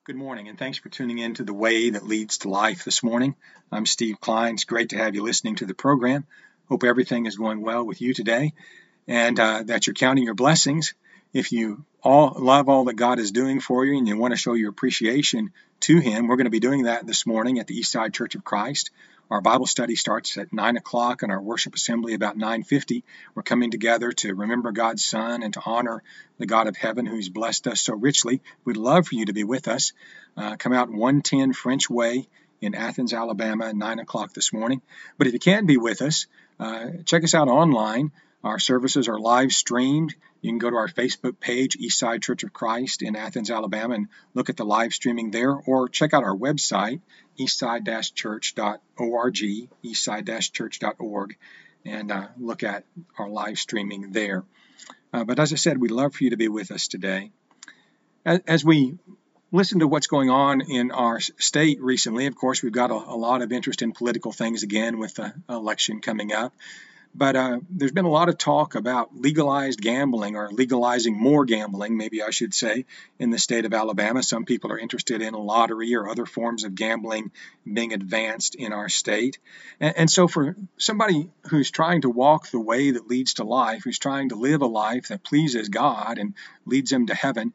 Good morning, and thanks for tuning in to The Way That Leads to Life this morning. I'm Steve Klein. It's great to have you listening to the program. Hope everything is going well with you today and that you're counting your blessings. If you all love all that God is doing for you and you want to show your appreciation to Him, we're going to be doing that this morning at the Eastside Church of Christ. Our Bible study starts at 9 o'clock and our worship assembly about 9:50. We're coming together to remember God's Son and to honor the God of heaven who's blessed us so richly. We'd love for you to be with us. Come out 110 French Way in Athens, Alabama, at 9 o'clock this morning. But if you can't be with us, check us out online. Our services are live streamed. You can go to our Facebook page, Eastside Church of Christ in Athens, Alabama, and look at the live streaming there, or check out our website, eastside-church.org, eastside-church.org, and look at our live streaming there. But as I said, we'd love for you to be with us today. As we listen to what's going on in our state recently, of course, we've got a lot of interest in political things again with the election coming up. But there's been a lot of talk about legalized gambling, or legalizing more gambling, maybe I should say, in the state of Alabama. Some people are interested in lottery or other forms of gambling being advanced in our state. And so for somebody who's trying to walk the way that leads to life, who's trying to live a life that pleases God and leads them to heaven,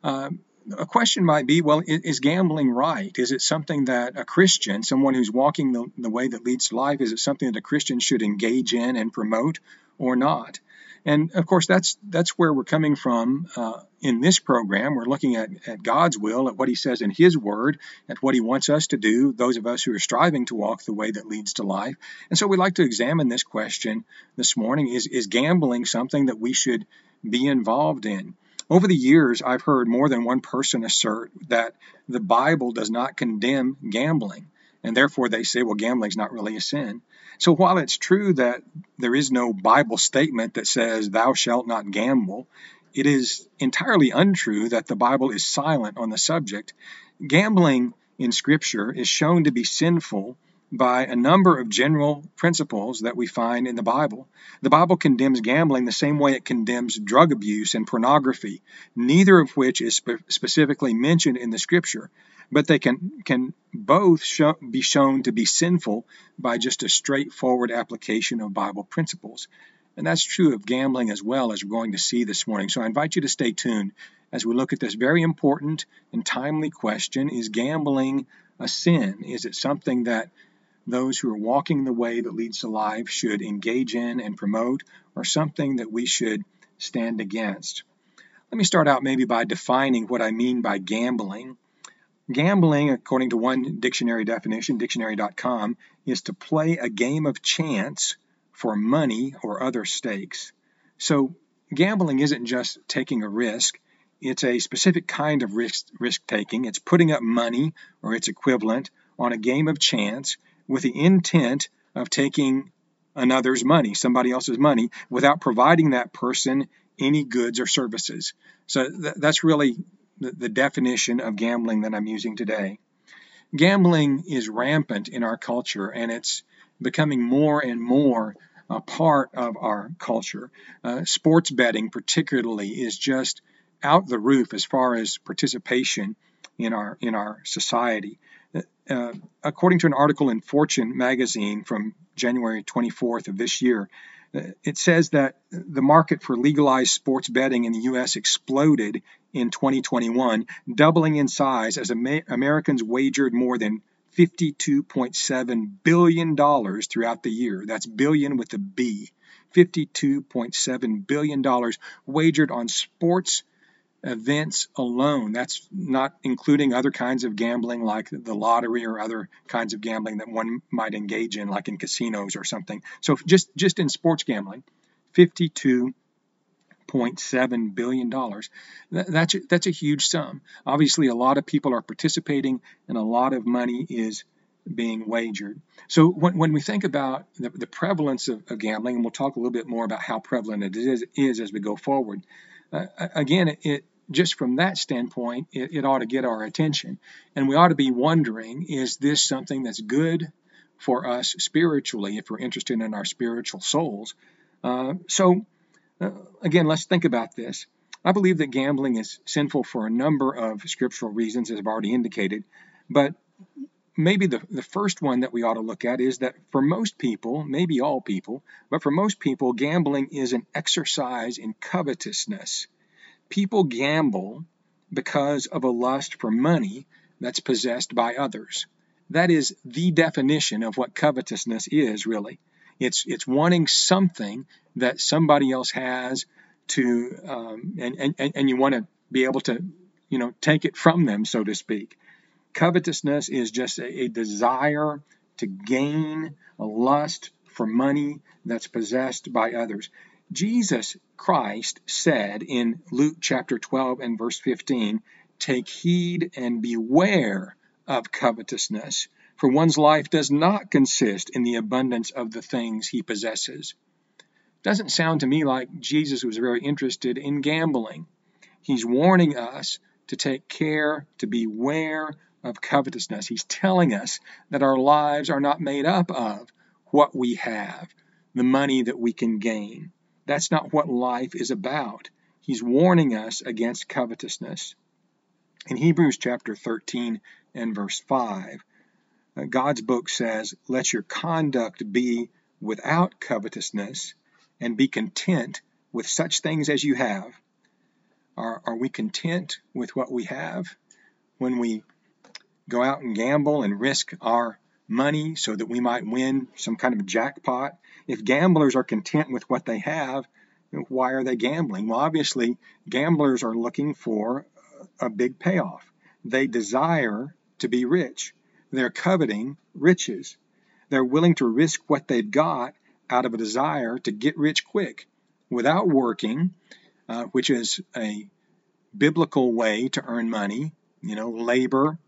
a question might be, well, is gambling right? Is it something that a Christian, someone who's walking the way that leads to life, is it something that a Christian should engage in and promote or not? And of course, that's where we're coming from in this program. We're looking at God's will, at what He says in His Word, at what He wants us to do, those of us who are striving to walk the way that leads to life. And so we'd like to examine this question this morning. Is gambling something that we should be involved in? Over the years, I've heard more than one person assert that the Bible does not condemn gambling, and therefore they say, well, gambling's not really a sin. So while it's true that there is no Bible statement that says, thou shalt not gamble, it is entirely untrue that the Bible is silent on the subject. Gambling in Scripture is shown to be sinful by a number of general principles that we find in the Bible. The Bible condemns gambling the same way it condemns drug abuse and pornography, neither of which is specifically mentioned in the Scripture, but they can both be shown to be sinful by just a straightforward application of Bible principles. And that's true of gambling as well, as we're going to see this morning. So I invite you to stay tuned as we look at this very important and timely question: is gambling a sin? Is it something that those who are walking the way that leads to life should engage in and promote, or something that we should stand against? Let me start out maybe by defining what I mean by gambling. Gambling, according to one dictionary definition, dictionary.com, is to play a game of chance for money or other stakes. So gambling isn't just taking a risk. It's a specific kind of risk-taking. It's putting up money or its equivalent on a game of chance with the intent of taking another's money, somebody else's money, without providing that person any goods or services. So that's really the definition of gambling that I'm using today. Gambling is rampant in our culture, and it's becoming more and more a part of our culture. Sports betting particularly is just out the roof as far as participation in our society. According to an article in Fortune magazine from January 24th of this year, it says that the market for legalized sports betting in the U.S. exploded in 2021, doubling in size as Americans wagered more than $52.7 billion throughout the year. That's billion with a B. $52.7 billion wagered on sports events alone. That's not including other kinds of gambling like the lottery or other kinds of gambling that one might engage in, like in casinos or something. So just in sports gambling, $52.7 billion. That's a huge sum. Obviously, a lot of people are participating and a lot of money is being wagered. So when we think about the prevalence of gambling, and we'll talk a little bit more about how prevalent it is as we go forward, again, it just from that standpoint, it ought to get our attention. And we ought to be wondering, is this something that's good for us spiritually, if we're interested in our spiritual souls? Again, let's think about this. I believe that gambling is sinful for a number of scriptural reasons, as I've already indicated, but maybe the first one that we ought to look at is that for most people, maybe all people, but for most people, gambling is an exercise in covetousness. People gamble because of a lust for money that's possessed by others. That is the definition of what covetousness is, really. It's wanting something that somebody else has to, and you want to be able to, take it from them, so to speak. Covetousness is just a desire to gain, a lust for money that's possessed by others. Jesus Christ said in Luke chapter 12 and verse 15, "Take heed and beware of covetousness, for one's life does not consist in the abundance of the things he possesses." Doesn't sound to me like Jesus was very interested in gambling. He's warning us to take care, to beware of covetousness. He's telling us that our lives are not made up of what we have, the money that we can gain. That's not what life is about. He's warning us against covetousness. In Hebrews chapter 13 and verse 5, God's book says, "Let your conduct be without covetousness, and be content with such things as you have." Are we content with what we have when we go out and gamble and risk our money so that we might win some kind of jackpot? If gamblers are content with what they have, why are they gambling? Well, obviously, gamblers are looking for a big payoff. They desire to be rich. They're coveting riches. They're willing to risk what they've got out of a desire to get rich quick without working, which is a biblical way to earn money. Labor,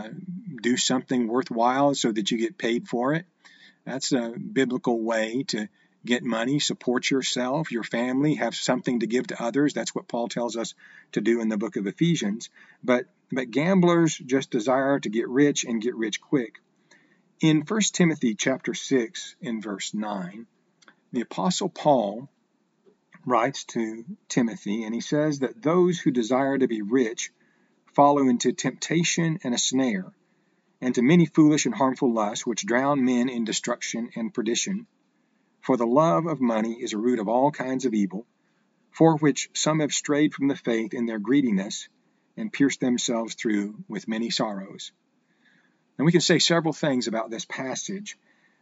do something worthwhile so that you get paid for it. That's a biblical way to get money, support yourself, your family, have something to give to others. That's what Paul tells us to do in the book of Ephesians. But gamblers just desire to get rich and get rich quick. In 1 Timothy chapter 6 in verse 9, the Apostle Paul writes to Timothy, and he says that those who desire to be rich follow into temptation and a snare, and to many foolish and harmful lusts, which drown men in destruction and perdition. For the love of money is a root of all kinds of evil, for which some have strayed from the faith in their greediness, and pierced themselves through with many sorrows. And we can say several things about this passage.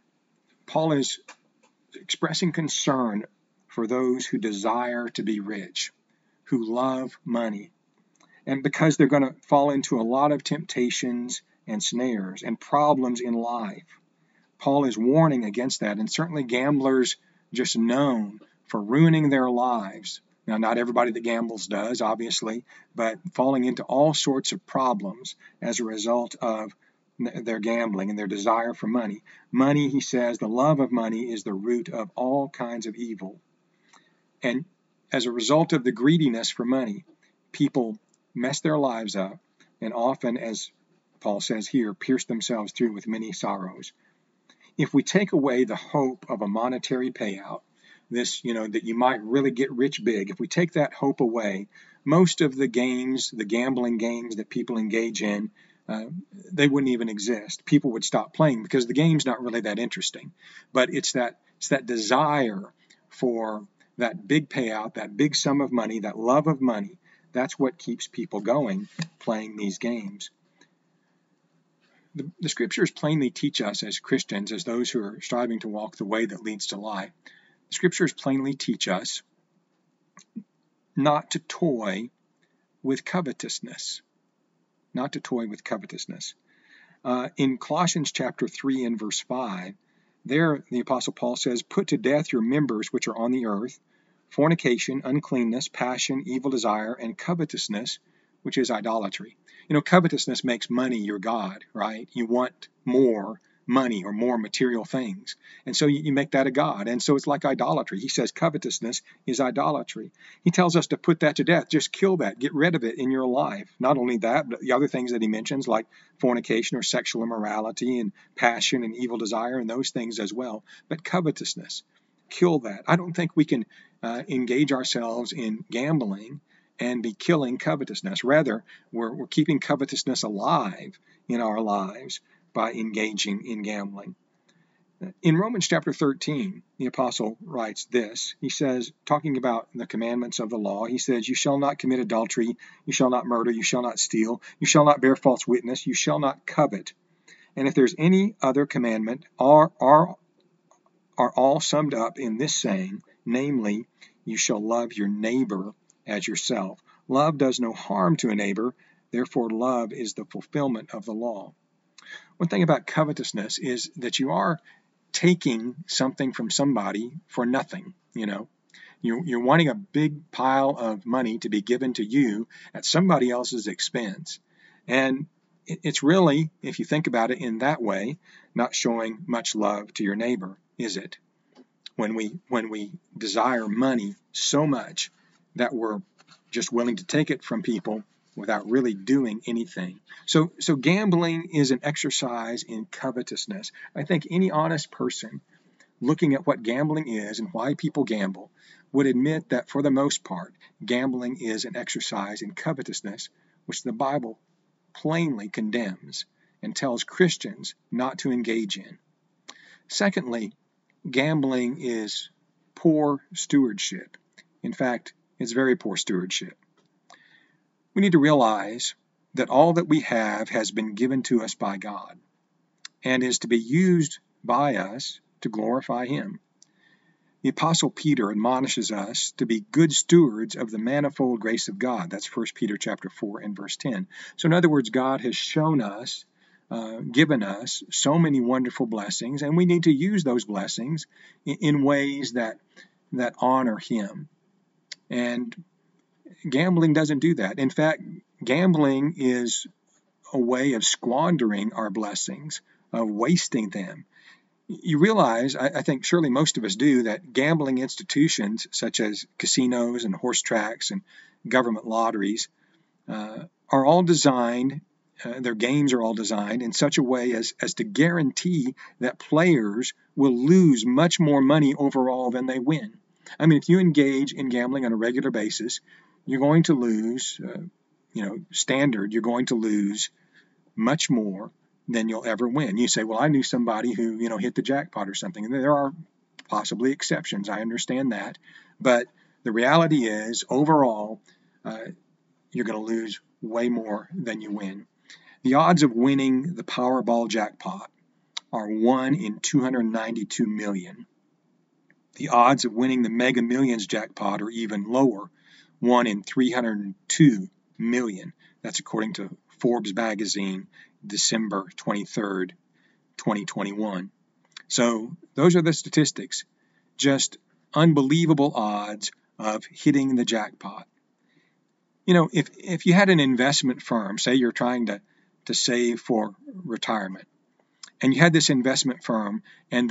Paul is expressing concern for those who desire to be rich, who love money, and because they're going to fall into a lot of temptations and snares and problems in life. Paul is warning against that, and certainly gamblers just known for ruining their lives. Now, not everybody that gambles does, obviously, but falling into all sorts of problems as a result of their gambling and their desire for money. Money, he says, the love of money is the root of all kinds of evil. And as a result of the greediness for money, people mess their lives up, and often, as Paul says here, pierce themselves through with many sorrows. If we take away the hope of a monetary payout, this, that you might really get rich big, if we take that hope away, most of the games, the gambling games that people engage in, they wouldn't even exist. People would stop playing because the game's not really that interesting. But it's that desire for that big payout, that big sum of money, that love of money. That's what keeps people going, playing these games. The scriptures plainly teach us as Christians, as those who are striving to walk the way that leads to life, the scriptures plainly teach us not to toy with covetousness. Not to toy with covetousness. In Colossians chapter 3 and verse 5, there the Apostle Paul says, "Put to death your members which are on the earth, fornication, uncleanness, passion, evil desire, and covetousness, which is idolatry." Covetousness makes money your god, right? You want more money or more material things. And so you make that a god. And so it's like idolatry. He says covetousness is idolatry. He tells us to put that to death. Just kill that. Get rid of it in your life. Not only that, but the other things that he mentions, like fornication or sexual immorality and passion and evil desire and those things as well. But covetousness, kill that. I don't think we can engage ourselves in gambling and be killing covetousness. Rather, we're keeping covetousness alive in our lives by engaging in gambling. In Romans chapter 13, the apostle writes this. He says, talking about the commandments of the law, he says, "You shall not commit adultery, you shall not murder, you shall not steal, you shall not bear false witness, you shall not covet." And if there's any other commandment, are all summed up in this saying, namely, you shall love your neighbor as yourself. Love does no harm to a neighbor, therefore love is the fulfillment of the law. One thing about covetousness is that you are taking something from somebody for nothing. You're wanting a big pile of money to be given to you at somebody else's expense. And it's really, if you think about it in that way, not showing much love to your neighbor, is it? When we desire money so much that we're just willing to take it from people without really doing anything. So gambling is an exercise in covetousness. I think any honest person looking at what gambling is and why people gamble would admit that for the most part, gambling is an exercise in covetousness, which the Bible plainly condemns and tells Christians not to engage in. Secondly, gambling is poor stewardship. In fact, it's very poor stewardship. We need to realize that all that we have has been given to us by God and is to be used by us to glorify Him. The Apostle Peter admonishes us to be good stewards of the manifold grace of God. That's 1 Peter chapter 4 and verse 10. So in other words, God has shown us, given us so many wonderful blessings, and we need to use those blessings in ways that honor Him. And gambling doesn't do that. In fact, gambling is a way of squandering our blessings, of wasting them. You realize, I think surely most of us do, that gambling institutions such as casinos and horse tracks and government lotteries are all designed, their games are all designed in such a way as to guarantee that players will lose much more money overall than they win. I mean, if you engage in gambling on a regular basis, you're going to lose, standard, you're going to lose much more than you'll ever win. You say, well, I knew somebody who, hit the jackpot or something. And there are possibly exceptions. I understand that. But the reality is, overall, you're going to lose way more than you win. The odds of winning the Powerball jackpot are 1 in 292 million. The odds of winning the Mega Millions jackpot are even lower, 1 in 302 million. That's according to Forbes magazine, December 23rd, 2021. So those are the statistics. Just unbelievable odds of hitting the jackpot. If you had an investment firm, say you're trying to save for retirement, and you had this investment firm, and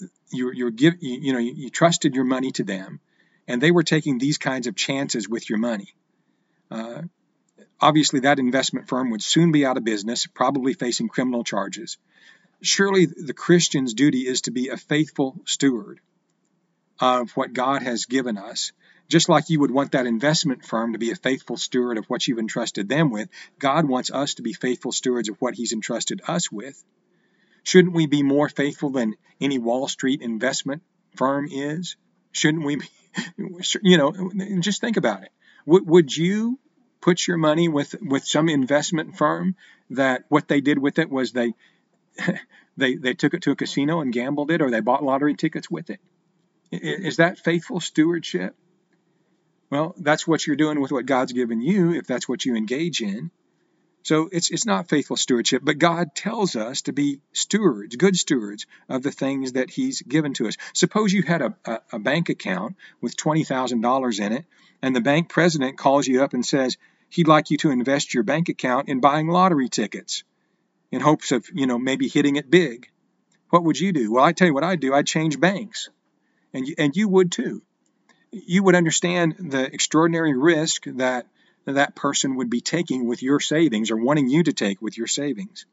you trusted your money to them, and they were taking these kinds of chances with your money. Obviously, that investment firm would soon be out of business, probably facing criminal charges. Surely the Christian's duty is to be a faithful steward of what God has given us. Just like you would want that investment firm to be a faithful steward of what you've entrusted them with, God wants us to be faithful stewards of what He's entrusted us with. Shouldn't we be more faithful than any Wall Street investment firm is? Shouldn't we be, just think about it. Would you put your money with some investment firm that what they did with it was they took it to a casino and gambled it, or they bought lottery tickets with it? Is that faithful stewardship? Well, that's what you're doing with what God's given you, if that's what you engage in. So it's not faithful stewardship, but God tells us to be stewards, good stewards of the things that He's given to us. Suppose you had a bank account with $20,000 in it, and the bank president calls you up and says he'd like you to invest your bank account in buying lottery tickets in hopes of, maybe hitting it big. What would you do? Well, I tell you what I'd do. I'd change banks. And you would too. You would understand the extraordinary risk that person would be taking with your savings, or wanting you to take with your savings.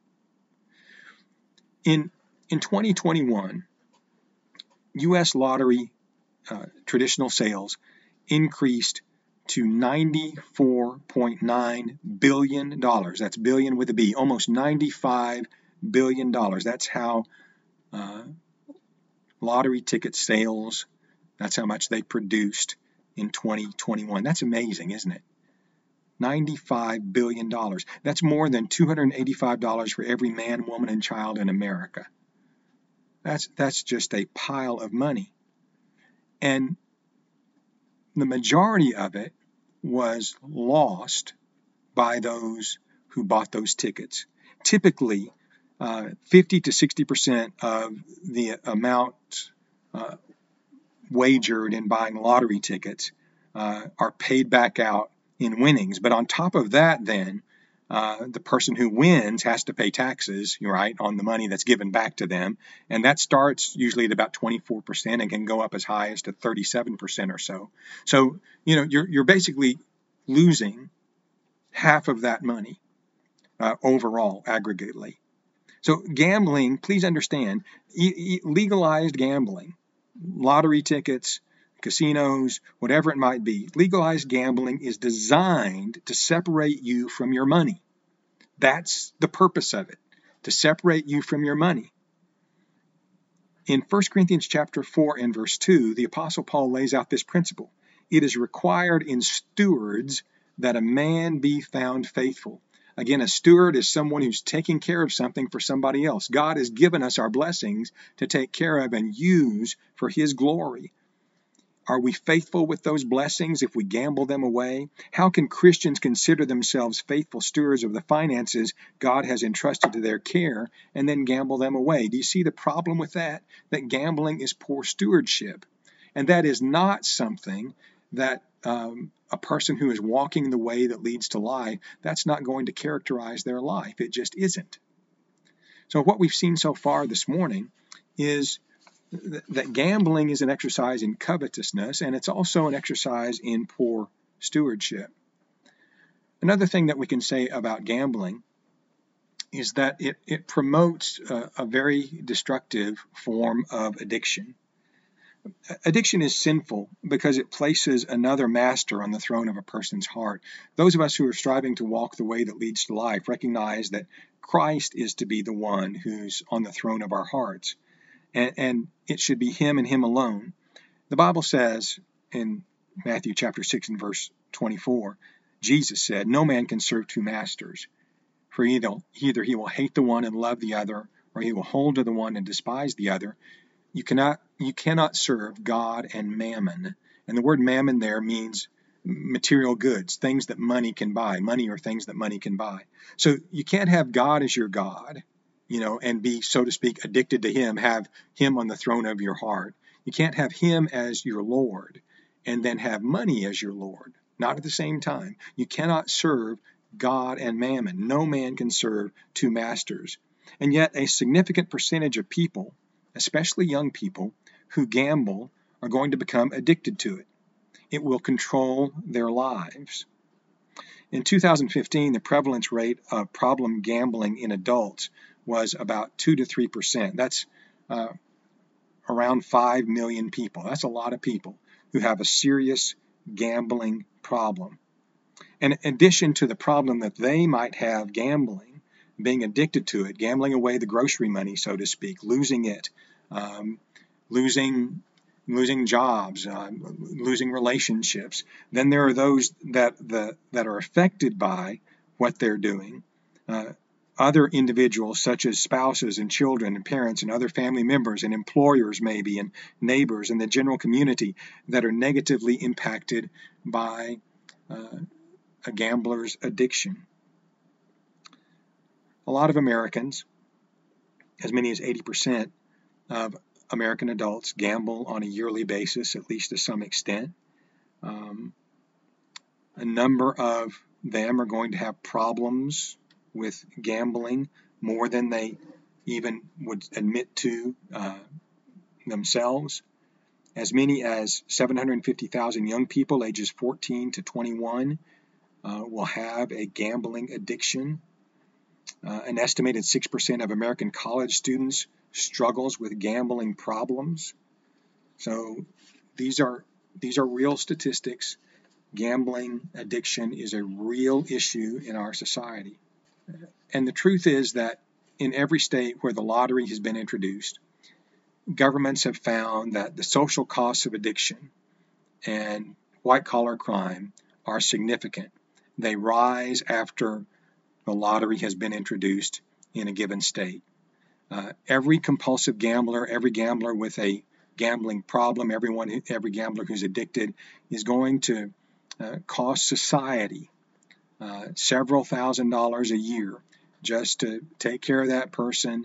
In 2021, U.S. lottery traditional sales increased to $94.9 billion. That's billion with a B, almost $95 billion. That's how lottery ticket sales, that's how much they produced in 2021. That's amazing, isn't it? $95 billion. That's more than $285 for every man, woman, and child in America. That's just a pile of money. And the majority of it was lost by those who bought those tickets. Typically, 50 to 60% of the amount wagered in buying lottery tickets are paid back out in winnings. But on top of that, then, the person who wins has to pay taxes, right, on the money that's given back to them. And that starts usually at about 24% and can go up as high as to 37% or so. So, you're basically losing half of that money overall, aggregately. So gambling, please understand, legalized gambling, lottery tickets, casinos, whatever it might be, legalized gambling is designed to separate you from your money. That's the purpose of it, to separate you from your money. In 1 Corinthians chapter 4 and verse 2, the Apostle Paul lays out this principle. It is required in stewards that a man be found faithful. Again, a steward is someone who's taking care of something for somebody else. God has given us our blessings to take care of and use for His glory. Are we faithful with those blessings if we gamble them away? How can Christians consider themselves faithful stewards of the finances God has entrusted to their care and then gamble them away? Do you see the problem with that? That gambling is poor stewardship. And that is not something that a person who is walking the way that leads to life, that's not going to characterize their life. It just isn't. So what we've seen so far this morning is that gambling is an exercise in covetousness, and it's also an exercise in poor stewardship. Another thing that we can say about gambling is that it promotes a very destructive form of addiction. Addiction is sinful because it places another master on the throne of a person's heart. Those of us who are striving to walk the way that leads to life recognize that Christ is to be the one who's on the throne of our hearts. And it should be Him and Him alone. The Bible says in Matthew chapter 6 and verse 24, Jesus said, "No man can serve two masters, for either he will hate the one and love the other, or he will hold to the one and despise the other. You cannot serve God and mammon." And the word mammon there means material goods, things that money can buy, money or things that money can buy. So you can't have God as your God, and be, so to speak, addicted to Him, have Him on the throne of your heart. You can't have Him as your Lord and then have money as your Lord. Not at the same time. You cannot serve God and mammon. No man can serve two masters. And yet a significant percentage of people, especially young people, who gamble are going to become addicted to it. It will control their lives. In 2015, the prevalence rate of problem gambling in adults was about 2 to 3%. That's around 5 million people. That's a lot of people who have a serious gambling problem. And in addition to the problem that they might have gambling, being addicted to it, gambling away the grocery money, so to speak, losing it, losing jobs, losing relationships. Then there are those that are affected by what they're doing. Other individuals, such as spouses and children and parents and other family members and employers maybe and neighbors and the general community that are negatively impacted by a gambler's addiction. A lot of Americans, as many as 80% of American adults, gamble on a yearly basis, at least to some extent. A number of them are going to have problems with gambling more than they even would admit to themselves. As many as 750,000 young people ages 14 to 21 will have a gambling addiction. An estimated 6% of American college students struggles with gambling problems. So these are real statistics, Gambling addiction is a real issue in our society. And the truth is that in every state where the lottery has been introduced, governments have found that the social costs of addiction and white-collar crime are significant. They rise after the lottery has been introduced in a given state. Every compulsive gambler, every gambler with a gambling problem, every gambler who's addicted is going to cost society several $1,000s a year just to take care of that person,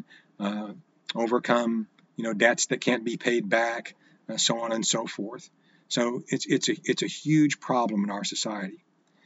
overcome debts that can't be paid back, so on and so forth. So it's a huge problem in our society.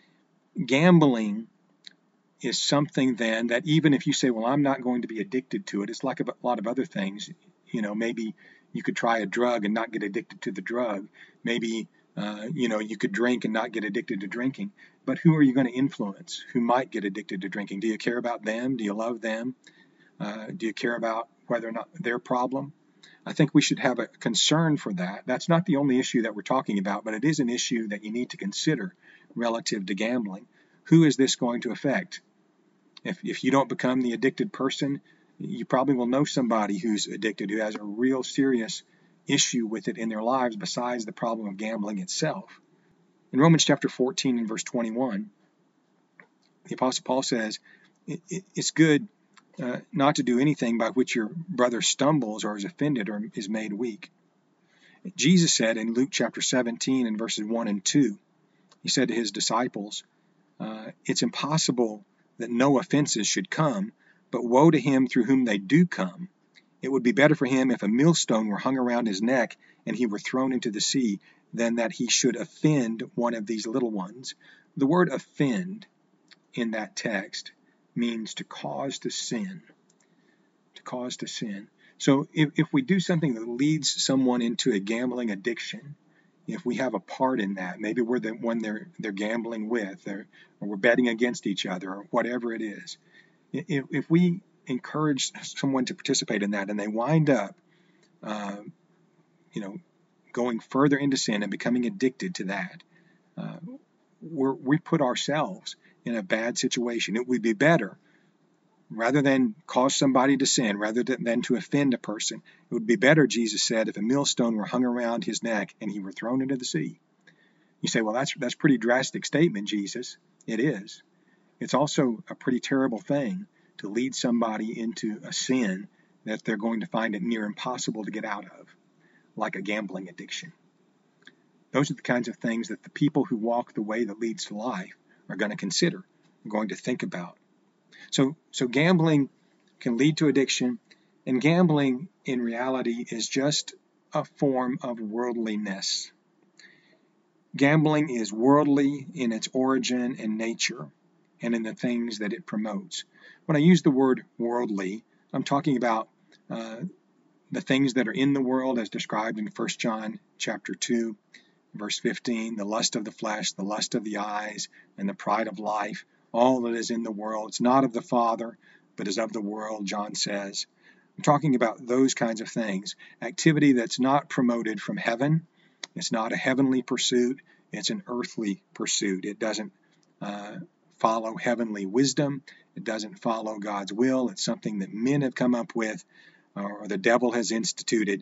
Gambling is something then that even if you say, well, I'm not going to be addicted to it, it's like a lot of other things. Maybe you could try a drug and not get addicted to the drug. Maybe you could drink and not get addicted to drinking. But who are you going to influence who might get addicted to drinking? Do you care about them? Do you love them? Do you care about whether or not their problem? I think we should have a concern for that. That's not the only issue that we're talking about, but it is an issue that you need to consider relative to gambling. Who is this going to affect? If you don't become the addicted person, you probably will know somebody who's addicted, who has a real serious issue with it in their lives besides the problem of gambling itself. In Romans chapter 14 and verse 21, the Apostle Paul says, it's good not to do anything by which your brother stumbles or is offended or is made weak. Jesus said in Luke chapter 17 and verses 1 and 2, he said to his disciples, it's impossible that no offenses should come, but woe to him through whom they do come. It would be better for him if a millstone were hung around his neck and he were thrown into the sea than that he should offend one of these little ones. The word offend in that text means to cause to sin. To cause to sin. So if we do something that leads someone into a gambling addiction, if we have a part in that, maybe we're the one they're gambling with, or we're betting against each other, or whatever it is. If we encourage someone to participate in that and they wind up, going further into sin and becoming addicted to that, we put ourselves in a bad situation. It would be better, rather than cause somebody to sin, rather than to offend a person, it would be better, Jesus said, if a millstone were hung around his neck and he were thrown into the sea. You say, well, that's a pretty drastic statement, Jesus. It is. It's also a pretty terrible thing to lead somebody into a sin that they're going to find it near impossible to get out of, like a gambling addiction. Those are the kinds of things that the people who walk the way that leads to life are going to consider, are going to think about. So gambling can lead to addiction, and gambling in reality is just a form of worldliness. Gambling is worldly in its origin and nature and in the things that it promotes. When I use the word worldly, I'm talking about the things that are in the world as described in 1 John chapter 2, verse 15, the lust of the flesh, the lust of the eyes, and the pride of life. All that is in the world. It's not of the Father, but is of the world, John says. I'm talking about those kinds of things. Activity that's not promoted from heaven. It's not a heavenly pursuit. It's an earthly pursuit. It doesn't follow heavenly wisdom. It doesn't follow God's will. It's something that men have come up with or the devil has instituted.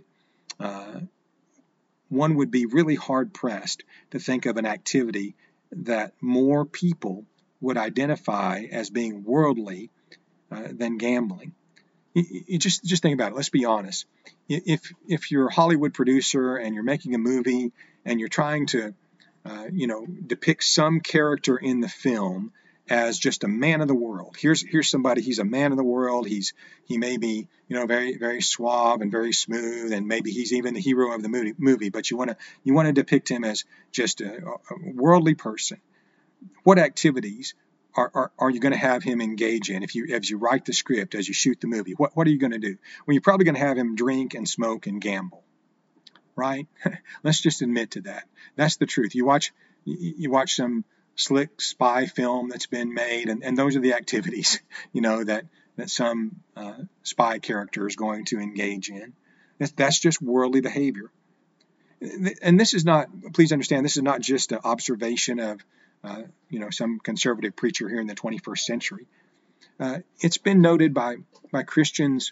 One would be really hard-pressed to think of an activity that more people would identify as being worldly than gambling. You just think about it. Let's be honest. If you're a Hollywood producer and you're making a movie and you're trying to, depict some character in the film as just a man of the world. Here's somebody. He's a man of the world. He may be very very suave and very smooth, and maybe he's even the hero of the movie. But you want to depict him as just a worldly person. What activities are you going to have him engage in as you write the script, as you shoot the movie? What are you going to do? Well, you're probably going to have him drink and smoke and gamble, right? Let's just admit to that. That's the truth. You watch some slick spy film that's been made, and those are the activities, that some spy character is going to engage in. That's just worldly behavior. And this is not, please understand, this is not just an observation of, some conservative preacher here in the 21st century. It's been noted by Christians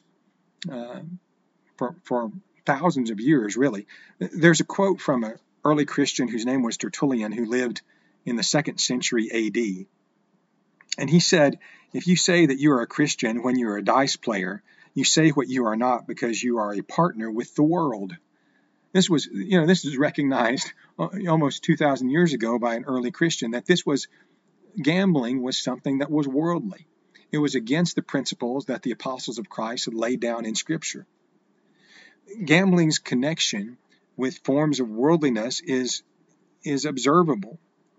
for thousands of years, really. There's a quote from an early Christian whose name was Tertullian, who lived in the 2nd century AD. And he said, if you say that you are a Christian when you're a dice player, you say what you are not because you are a partner with the world. This was recognized almost 2,000 years ago by an early Christian, that gambling was something that was worldly. It was against the principles that the apostles of Christ had laid down in Scripture. Gambling's connection with forms of worldliness is observable.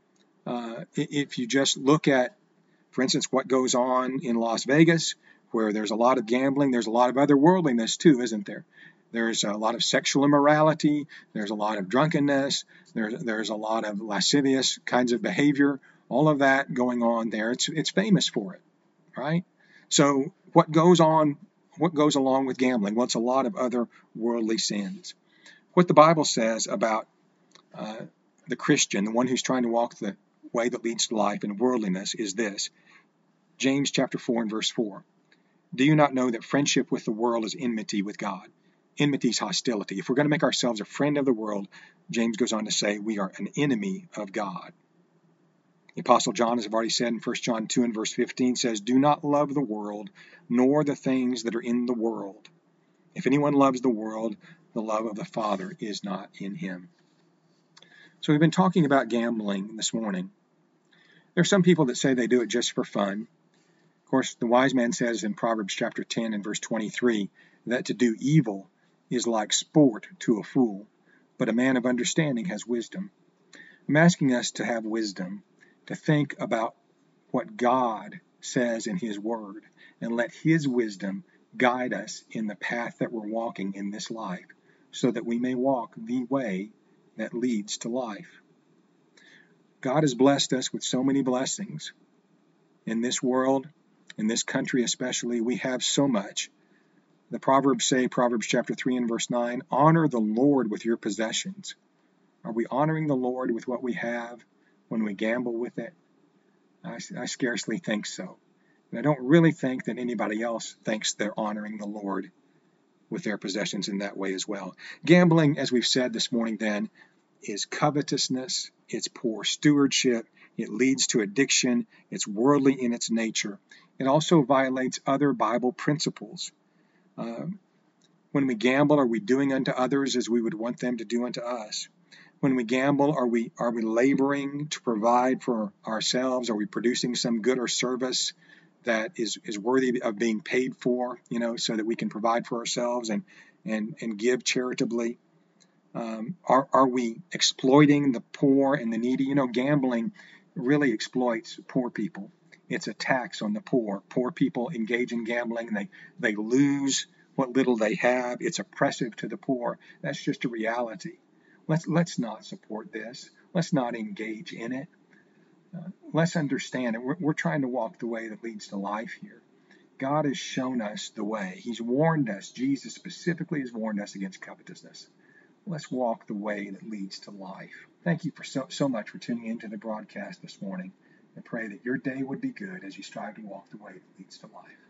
If you just look at, for instance, what goes on in Las Vegas, where there's a lot of gambling, there's a lot of other worldliness too, isn't there? There's a lot of sexual immorality, there's a lot of drunkenness, there's a lot of lascivious kinds of behavior, all of that going on there. It's famous for it, right? So what goes along with gambling? Well, it's a lot of other worldly sins. What the Bible says about the Christian, the one who's trying to walk the way that leads to life in worldliness, is this. James chapter 4 and verse 4. Do you not know that friendship with the world is enmity with God? Enmity is hostility. If we're going to make ourselves a friend of the world, James goes on to say we are an enemy of God. The Apostle John, as I've already said in 1 John 2 and verse 15, says, do not love the world, nor the things that are in the world. If anyone loves the world, the love of the Father is not in him. So we've been talking about gambling this morning. There are some people that say they do it just for fun. Of course, the wise man says in Proverbs chapter 10 and verse 23 that to do evil is like sport to a fool, but a man of understanding has wisdom. I'm asking us to have wisdom, to think about what God says in His Word, and let His wisdom guide us in the path that we're walking in this life, so that we may walk the way that leads to life. God has blessed us with so many blessings. In this world, in this country especially, we have so much. The Proverbs say, Proverbs chapter 3 and verse 9, honor the Lord with your possessions. Are we honoring the Lord with what we have when we gamble with it? I scarcely think so. And I don't really think that anybody else thinks they're honoring the Lord with their possessions in that way as well. Gambling, as we've said this morning then, is covetousness, it's poor stewardship, it leads to addiction, it's worldly in its nature. It also violates other Bible principles. When we gamble, are we doing unto others as we would want them to do unto us? When we gamble, are we laboring to provide for ourselves? Are we producing some good or service that is worthy of being paid for, so that we can provide for ourselves and give charitably? Are we exploiting the poor and the needy? Gambling really exploits poor people. It's a tax on the poor. Poor people engage in gambling. They lose what little they have. It's oppressive to the poor. That's just a reality. Let's not support this. Let's not engage in it. Let's understand it. We're trying to walk the way that leads to life here. God has shown us the way. He's warned us. Jesus specifically has warned us against covetousness. Let's walk the way that leads to life. Thank you for so much for tuning into the broadcast this morning. I pray that your day would be good as you strive to walk the way that leads to life.